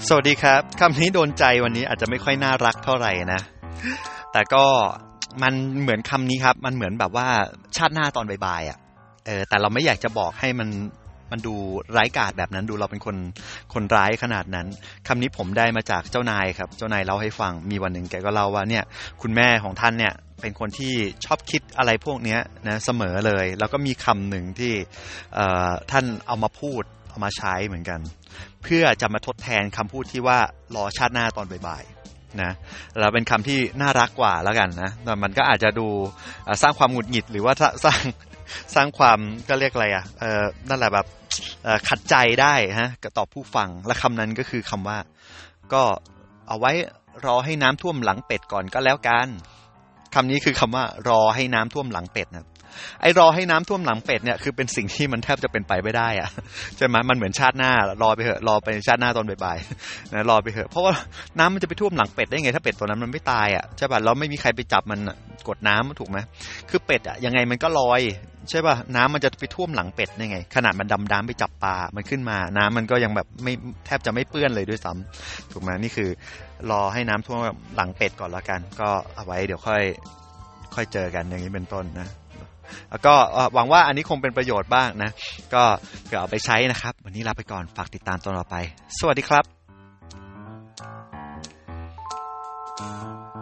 สวัสดีครับคำนี้โดนใจวันนี้อาจจะไม่ค่อยน่ารักเท่าไหร่นะแต่ก็มันเหมือนคำนี้ครับมันเหมือนแบบว่าชาติหน้าตอนบ่ายๆอ่ะแต่เราไม่อยากจะบอกให้มันดูร้ายกาจแบบนั้นดูเราเป็นคนร้ายขนาดนั้นคำนี้ผมได้มาจากเจ้านายครับเจ้านายเล่าให้ฟังมีวันหนึ่งแกก็เล่าว่าเนี่ยคุณแม่ของท่านเนี่ยเป็นคนที่ชอบคิดอะไรพวกนี้นะเสมอเลยแล้วก็มีคำหนึ่งที่ท่านเอามาพูดเอามาใช้เหมือนกันเพื่อจะมาทดแทนคำพูดที่ว่ารอชาติหน้าตอนบ่ายๆนะเราเป็นคำที่น่ารักกว่าแล้วกันนะแต่มันก็อาจจะดูสร้างความหงุดหงิดหรือว่าสร้างความก็เรียกอะไรนั่นแหละแบบขัดใจได้ฮะต่อผู้ฟังและคำนั้นก็คือคำว่าก็เอาไว้รอให้น้ำท่วมหลังเป็ดก่อนก็แล้วกันคำนี้คือคำว่ารอให้น้ำท่วมหลังเป็ดนะไอ้รอให้น้ำท่วมหลังเป็ดเนี่ยคือเป็นสิ่งที่มันแทบจะเป็นไปไม่ได้อะใช่ไหมมันเหมือนชาติหน้ารอไปเถอะรอไปชาติหน้าตอนบ่ายๆนะรอไปเถอะเพราะว่าน้ำมันจะไปท่วมหลังเป็ดได้ไงถ้าเป็ดตัวนั้นมันไม่ตายอ่ะใช่ป่ะแล้วไม่มีใครไปจับมันกดน้ำถูกไหมคือเป็ดอ่ะยังไงมันก็ลอยใช่ป่ะน้ำมันจะไปท่วมหลังเป็ดได้ไงขนาดมันดำน้ำไปจับปลามันขึ้นมาน้ำมันก็ยังแบบไม่แทบจะไม่เปื้อนเลยด้วยซ้ำถูกไหมนี่คือรอให้น้ำท่วมหลังเป็ดก่อนแล้วกันก็เอาไว้เดี๋ยวค่อยเจอกันอย่างนี้เป็นต้นนะแล้วก็หวังว่าอันนี้คงเป็นประโยชน์บ้างนะก็เผื่อเอาไปใช้นะครับวันนี้ลาไปก่อนฝากติดตามตอนต่อไปสวัสดีครับ